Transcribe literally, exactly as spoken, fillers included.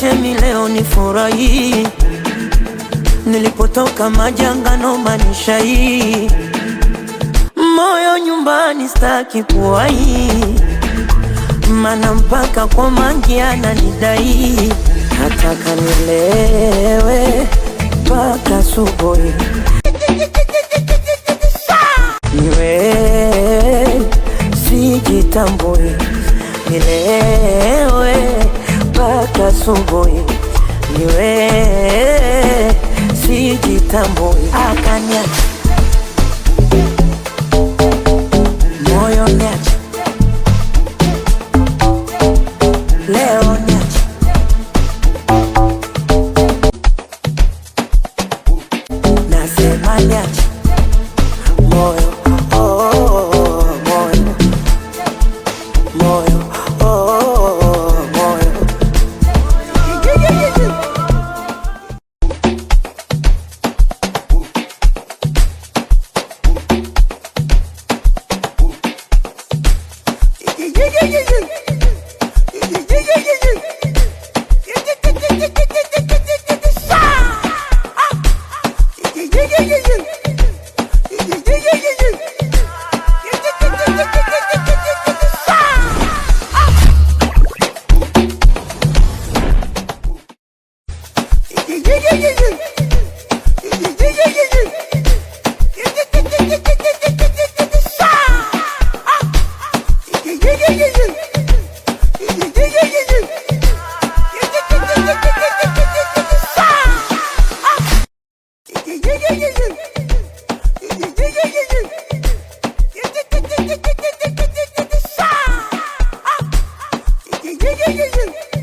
mi leo ni furahi, nilipotoka majanga no manisha hii. Moyo nyumbani staki kuwai, mana mpaka kwa mangi ananidai. Nataka nilewe mpaka asubuhi, niwe sijitambui. Nilewe mpaka asubuhi, niwe sijitambui. Akaniacha moyo niacha, leo niacha, nasema niacha moyo, oh, oh, oh, moyo, moyo, oh, oh, moyo. Yeah, yeah, yeah, yeah.